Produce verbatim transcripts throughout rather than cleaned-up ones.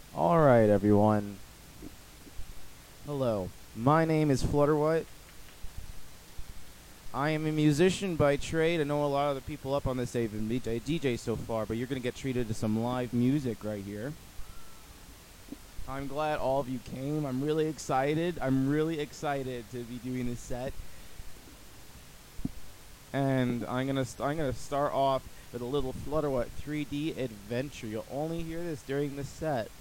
Alright, everyone. Hello. My name is Flutterwhite. I am a musician by trade. I know a lot of the people up on this have been D J so far, but you're going to get treated to some live music right here. I'm glad all of you came. I'm really excited. I'm really excited to be doing this set. And I'm gonna st- I'm gonna start off with a little Flutterwhite three D adventure. You'll only hear this during the set.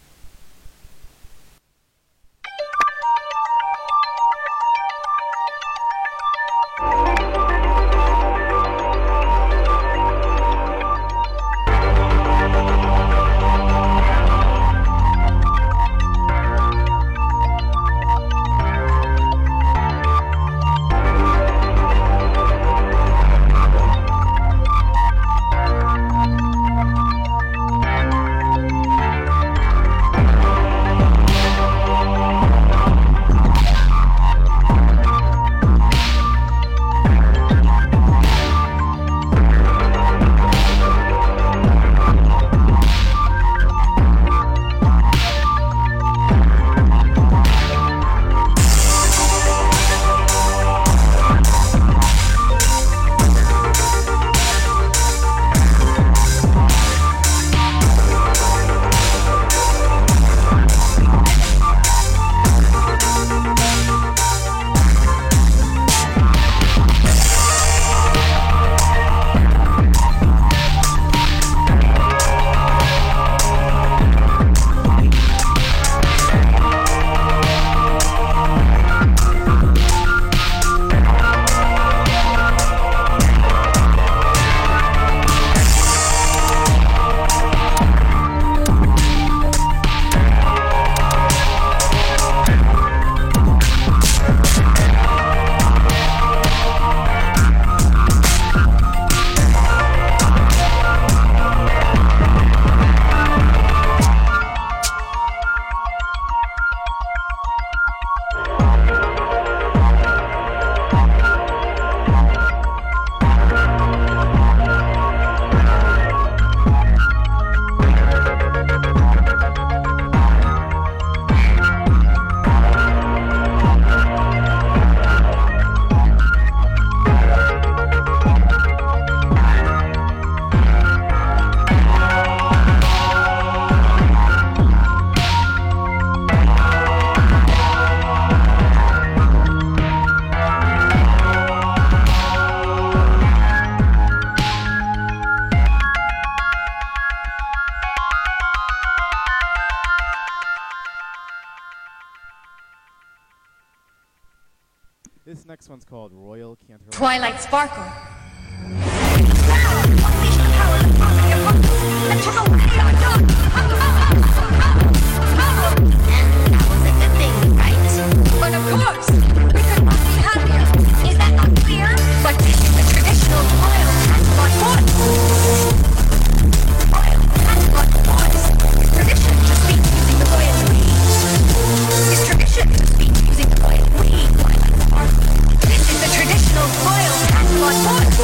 This next one's called Royal Canterlot. Twilight Sparkle. But of course, we could not be happier. Is that not clear? But this is the traditional royal passport voice. Royal passport voice. Tradition to speak using the royal we. Is tradition to speak using the royal we. This is the traditional royal passport voice.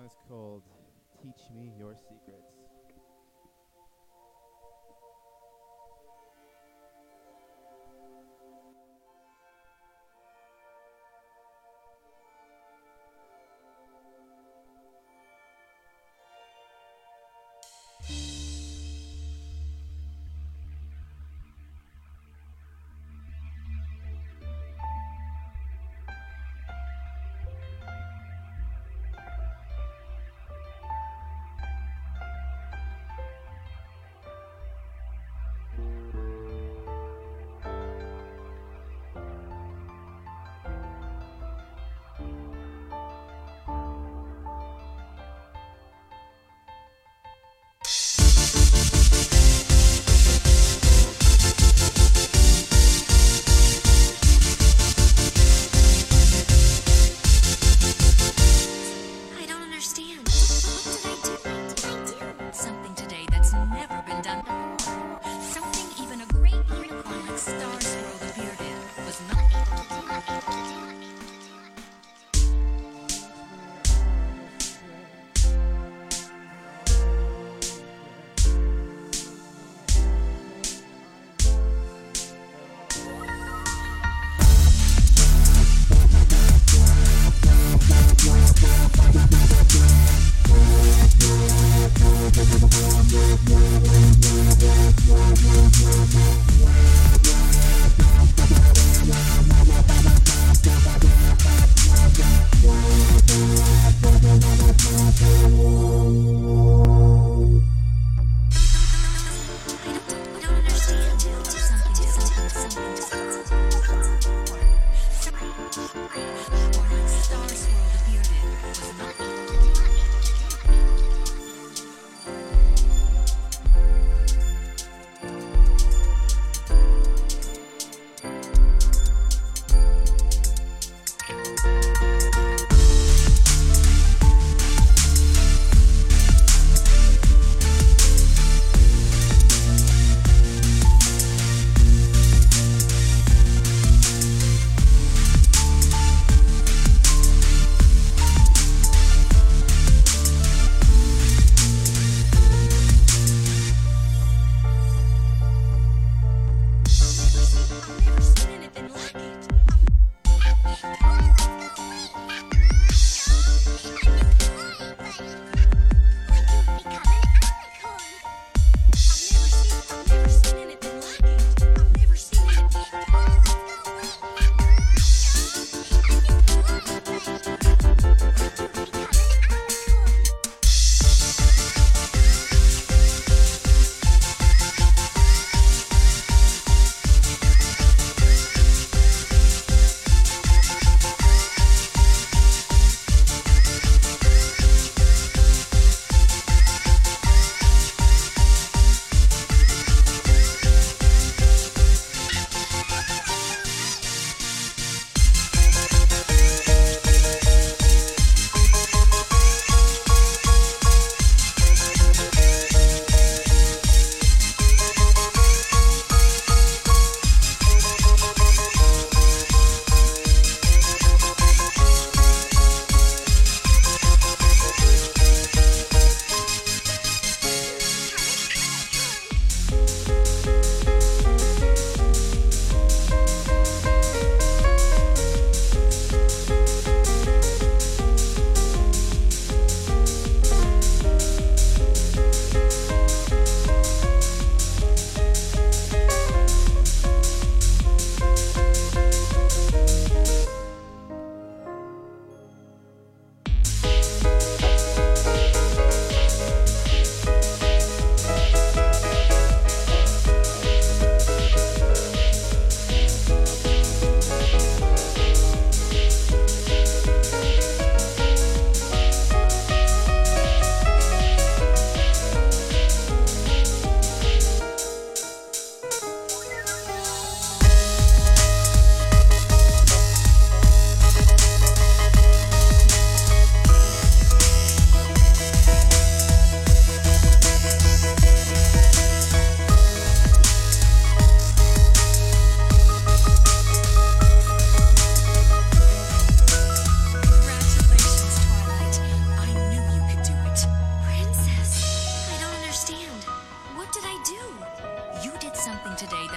is called Teach Me Your Secrets.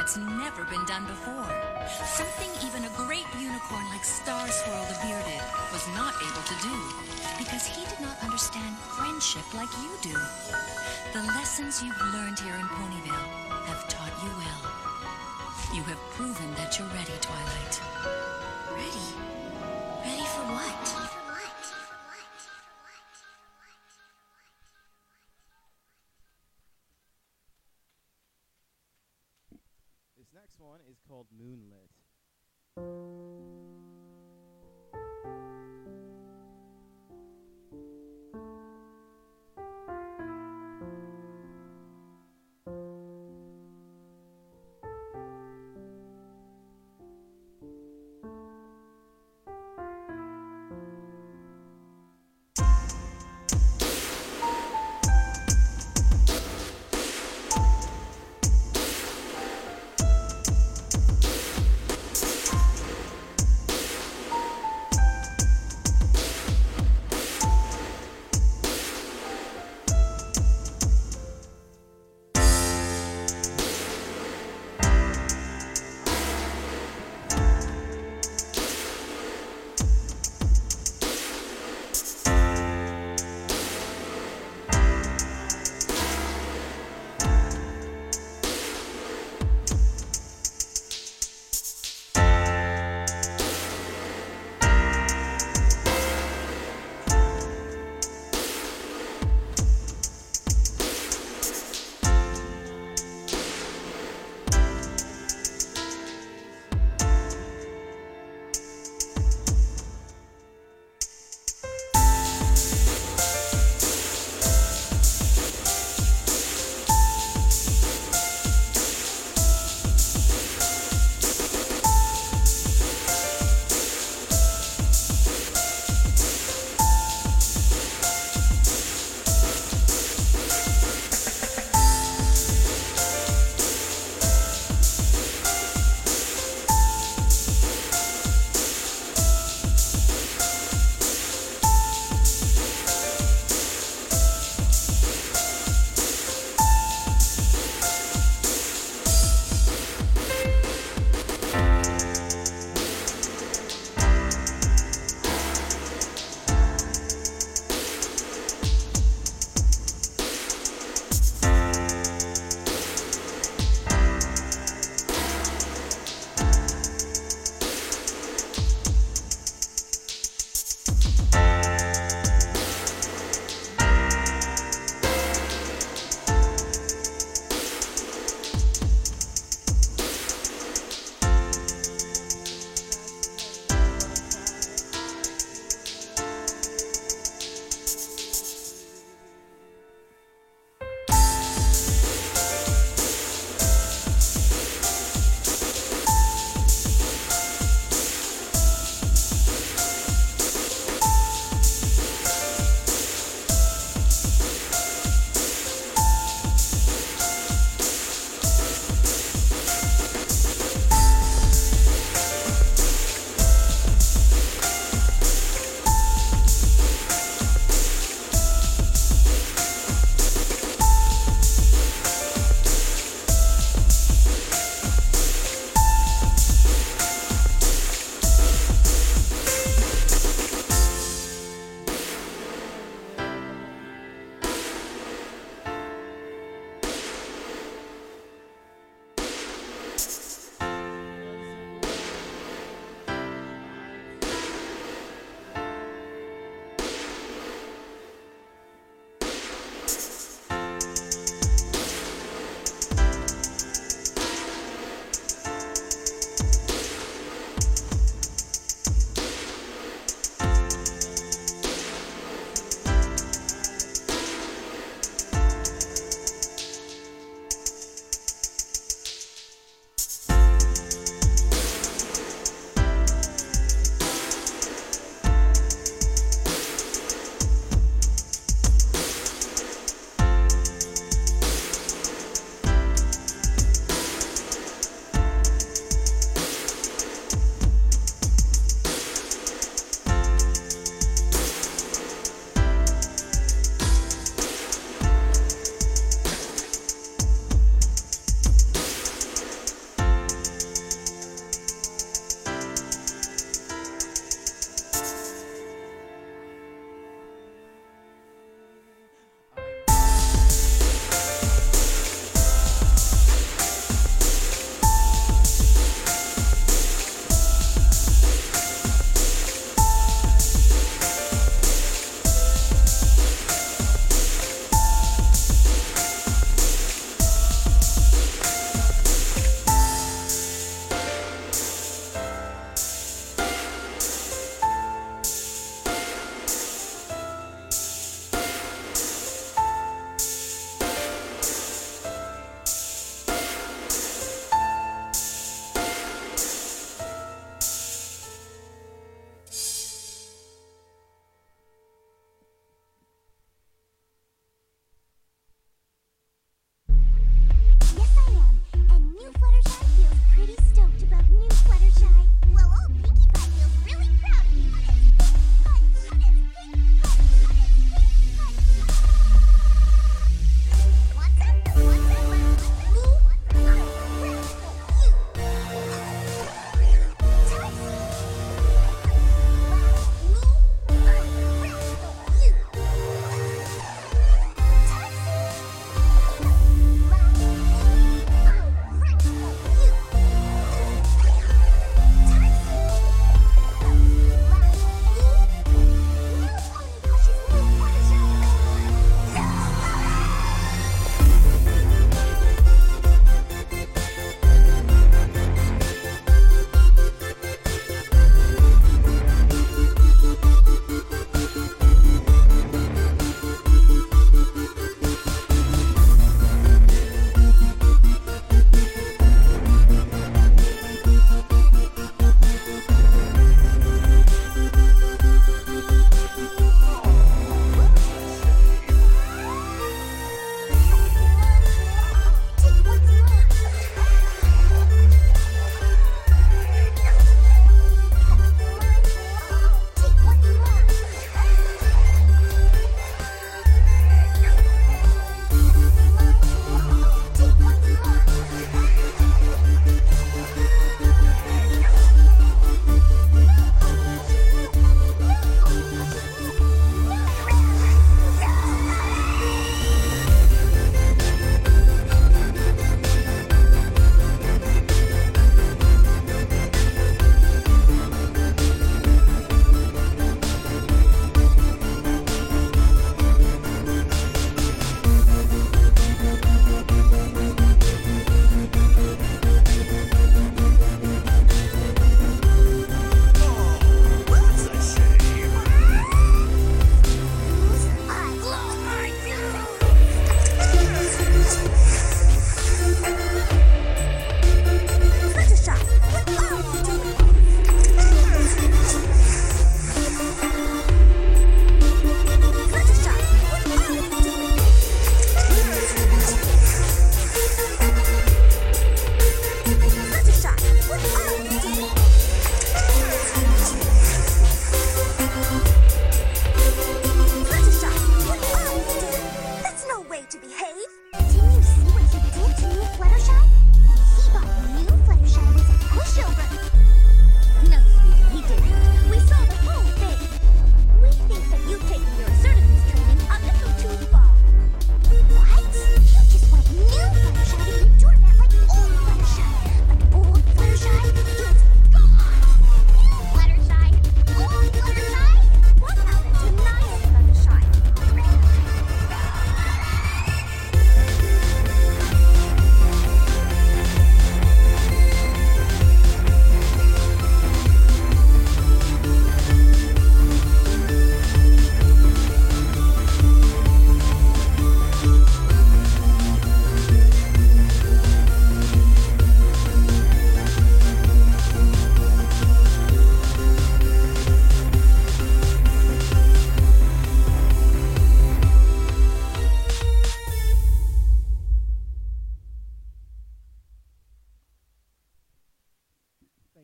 that's never been done before. Something even a great unicorn like Star Swirl the Bearded was not able to do, because he did not understand friendship like you do. The lessons you've learned here in Ponyville have taught you well. You have proven that you're ready, Twilight. Ready? Ready for what? This next one is called Moonlit.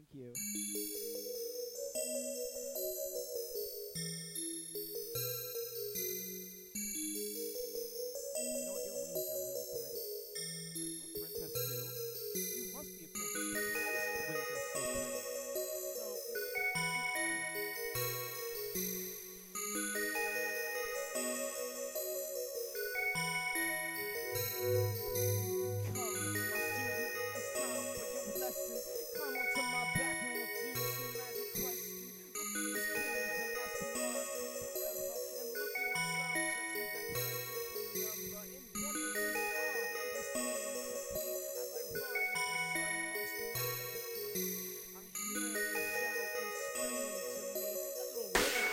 Thank you. You know what? Your wings are really pretty. Are you a princess too? You must be a princess because your wings are so pretty. So, come, my student, it's time for your lesson. Climb onto my back and we'll do some magic question. Look at these kingdom that's beyond whatsoever. And look at myself, just with that perfect number. In wondrous awe, they seem to be as I rise the sun most magically. I hear you shout and scream to me. That little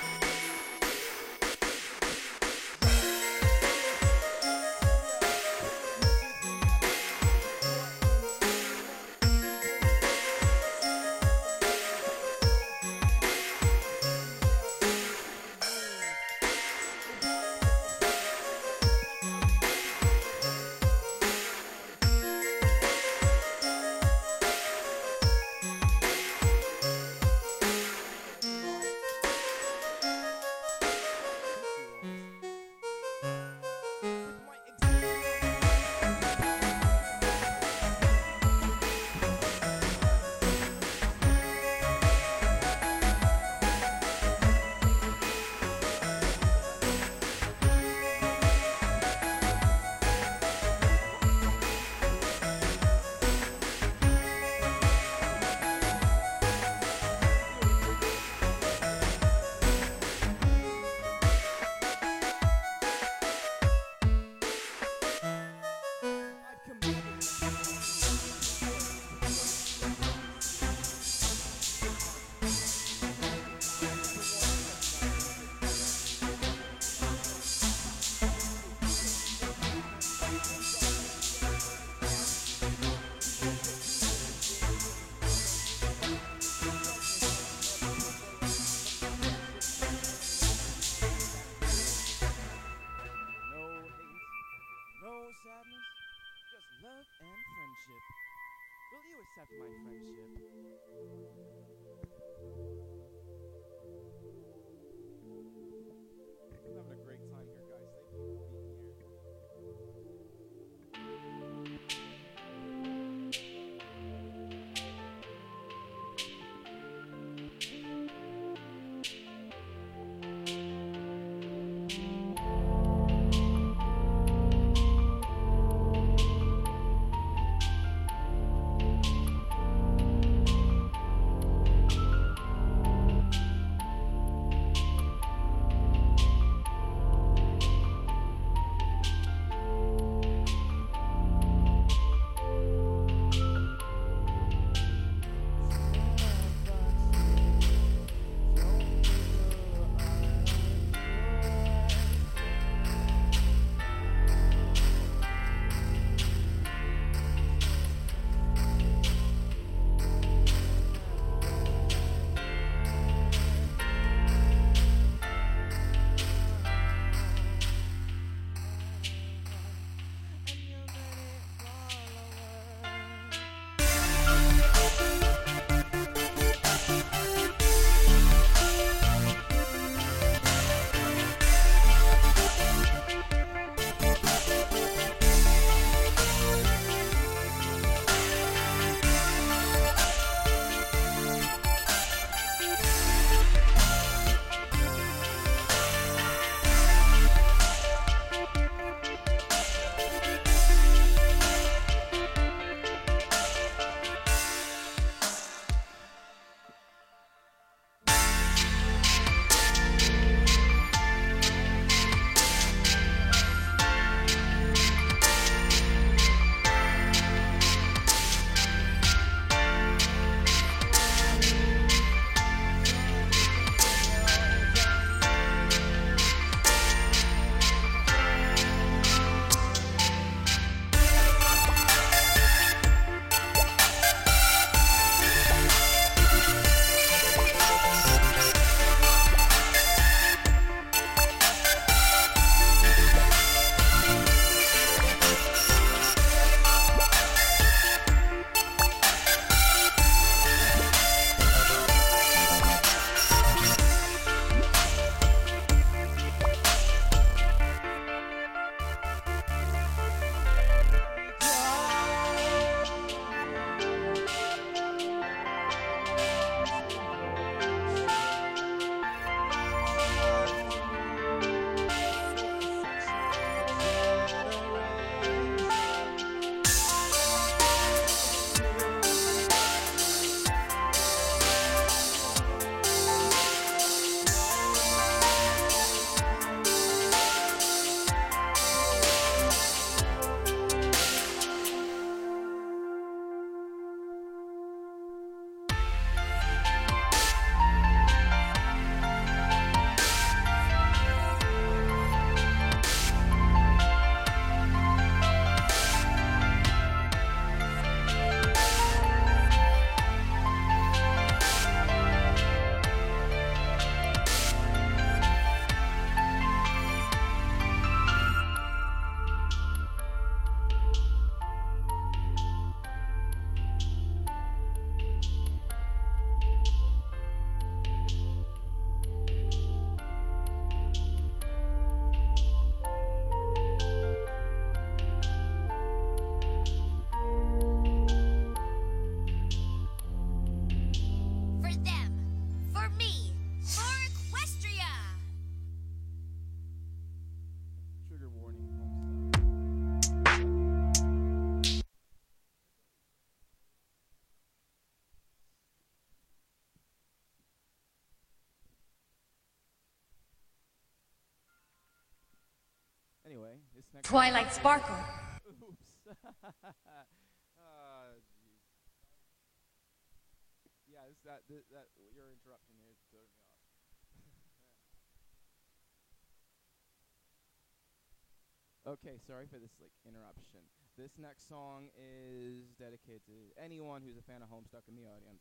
no sadness, just love and friendship. Will you accept my friendship? I'm having a great time here, guys. Thank you for being here. Anyway, this next Twilight Sparkle. Oops. uh, jeez. Yeah, this, that, this, that, your interruption here is throwing me off. Okay, sorry for this like interruption. This next song is dedicated to anyone who's a fan of Homestuck in the audience.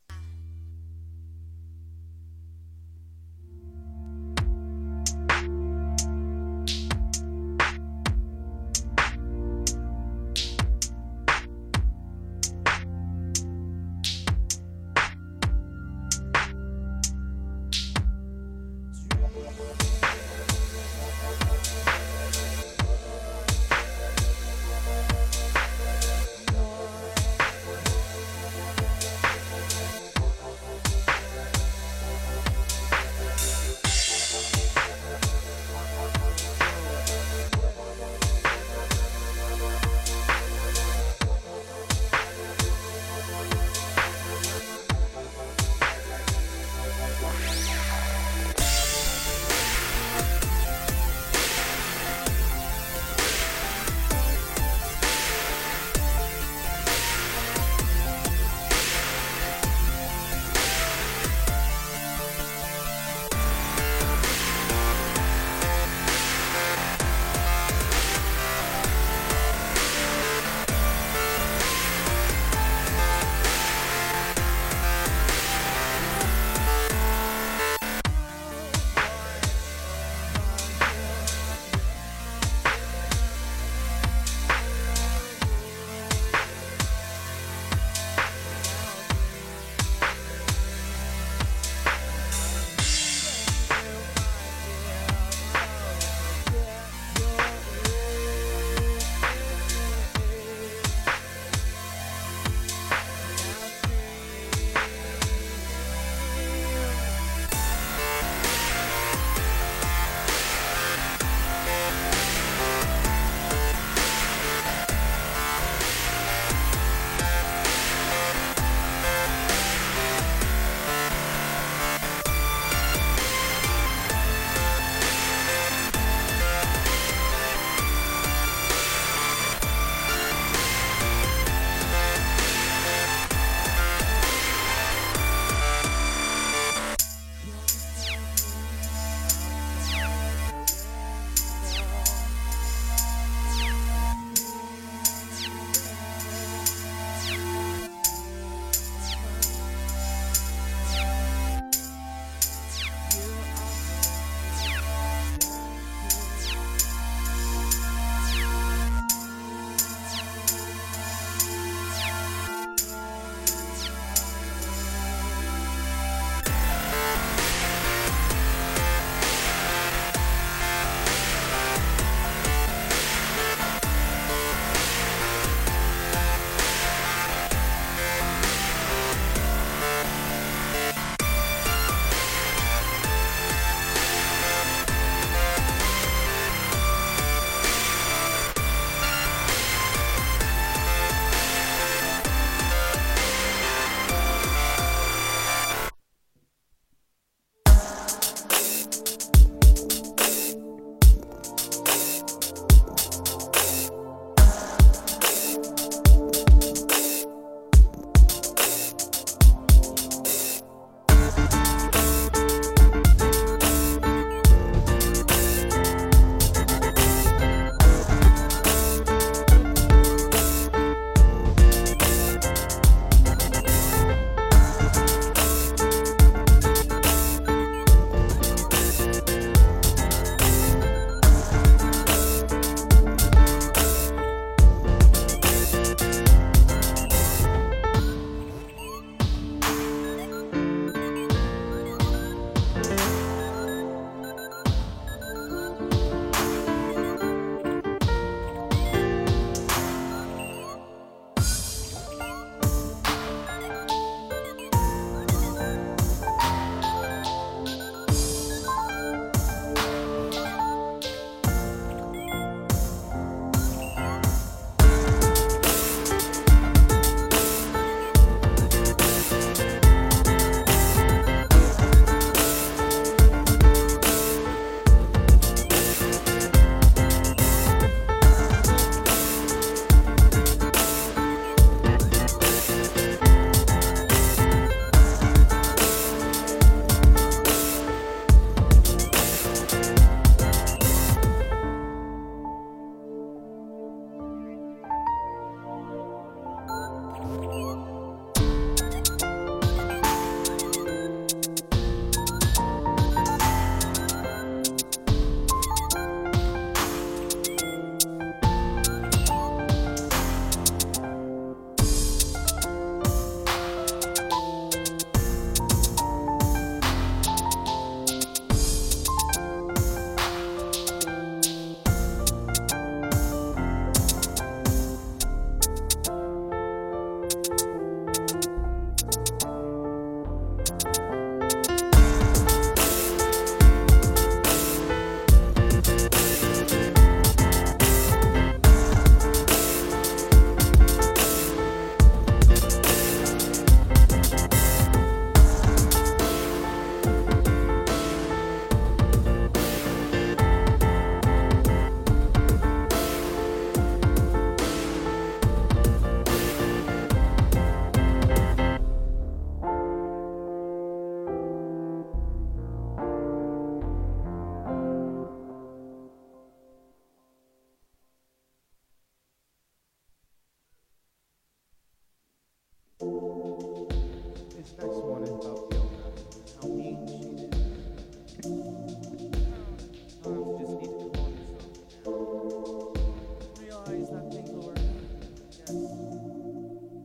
This next one is about Fiona and how mean she is. Sometimes you just need to calm yourself down. Realize that things will work out. Yes.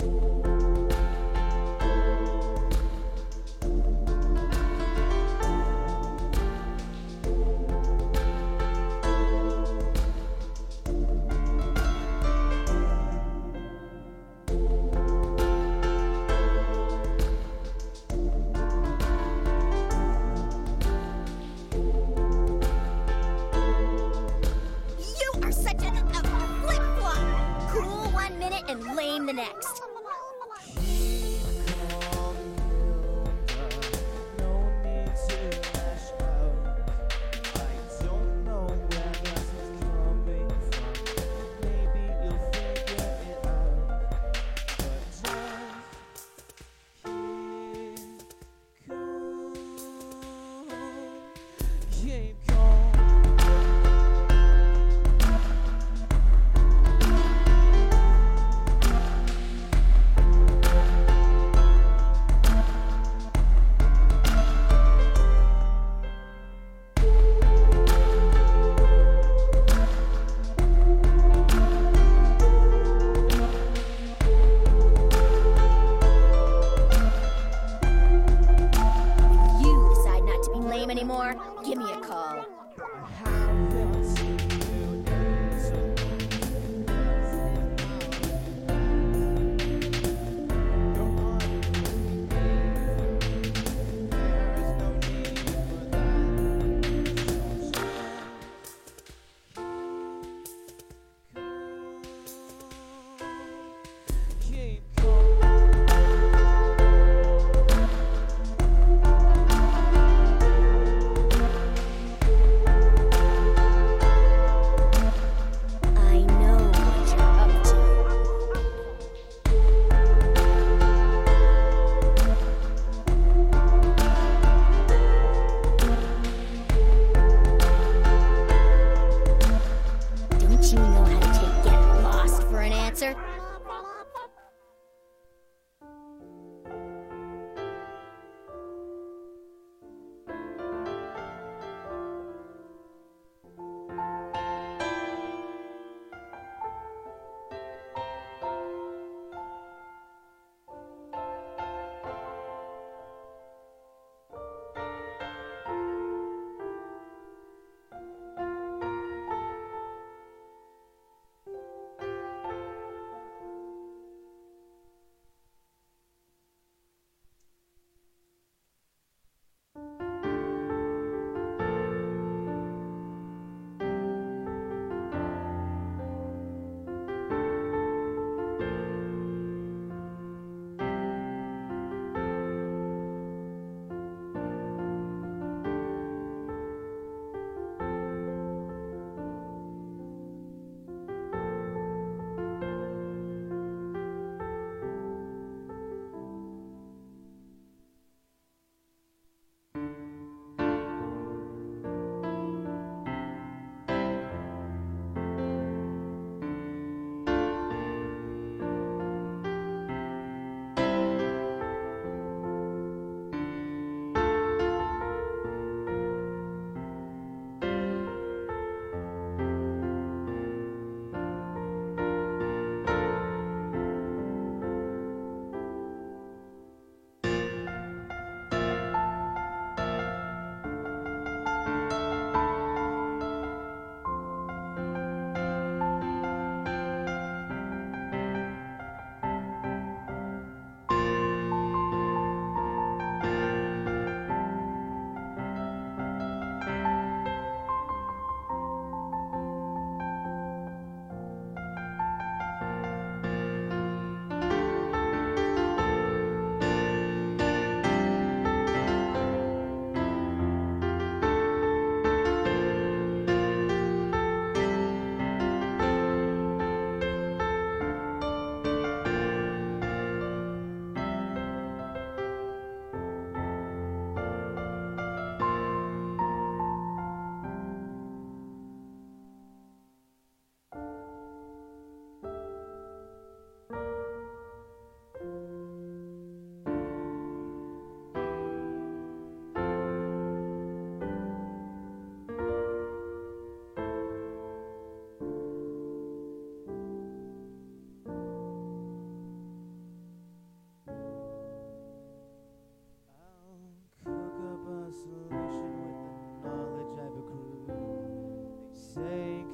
You are such a, a flip-flop. Cool one minute and lame the next. Keep calm.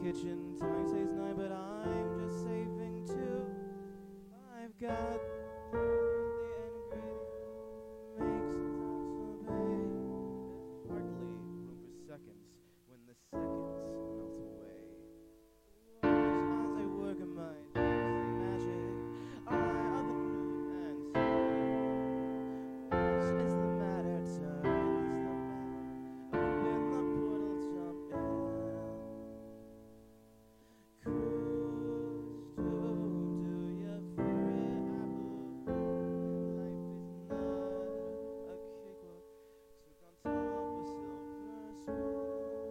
kitchen. Time says nine, but I'm just saving two. I've got the ingredient makes the time obey. There's hardly room for seconds when the seconds melt away. Watch as I work in my gypsy magic. Eye of the moon and sun. Watch as the matter turns the bend. Open the portal, jump in. Cruise to do your favorite apple. Life is not a cakewalk. Took on top of silver spoon.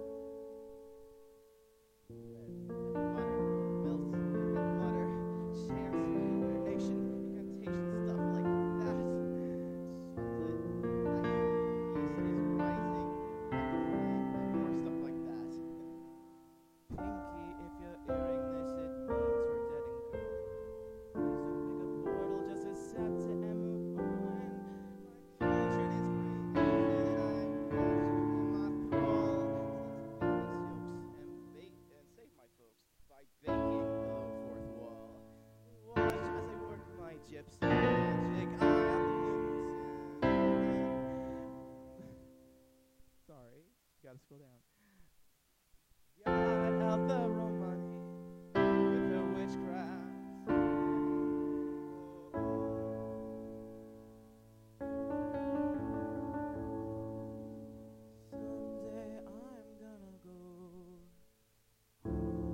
And butter, melt, and butter, chance, nation, incantation, stuff like that. Chocolate, life, yeast is rising, and more stuff like that. Pinky, if you're hearing this, it means we're dead and gone. Please don't make a portal, just accept it and move on. My cauldron is green, and I'm watching my thrall. Need to beat these yolks and bake and save my folks by baking the fourth wall. Watch as I work my gypsy magic. I am the moon's Sorry, gotta scroll down. God out the Romani with her witchcraft. Someday I'm gonna go home.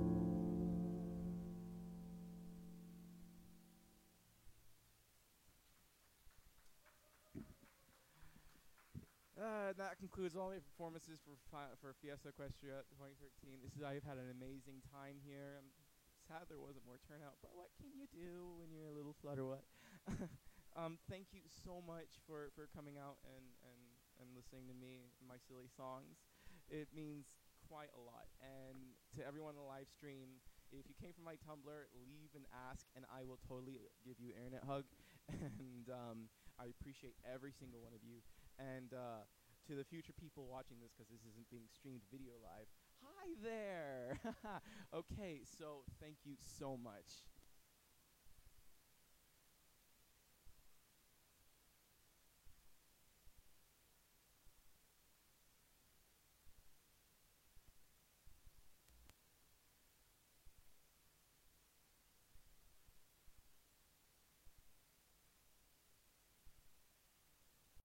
Uh, that concludes all my performances for fi- for Fiesta Equestria twenty thirteen. This is I've had an amazing time here. I'm sad there wasn't more turnout, but what can you do when you're a little flutterwut? um, thank you so much for, for coming out and, and, and listening to me and my silly songs. It means quite a lot. And to everyone on the live stream, if you came from my Tumblr, leave and ask, and I will totally give you an internet hug. and um, I appreciate every single one of you. And uh, to the future people watching this, because this isn't being streamed video live, hi there! Okay, so thank you so much.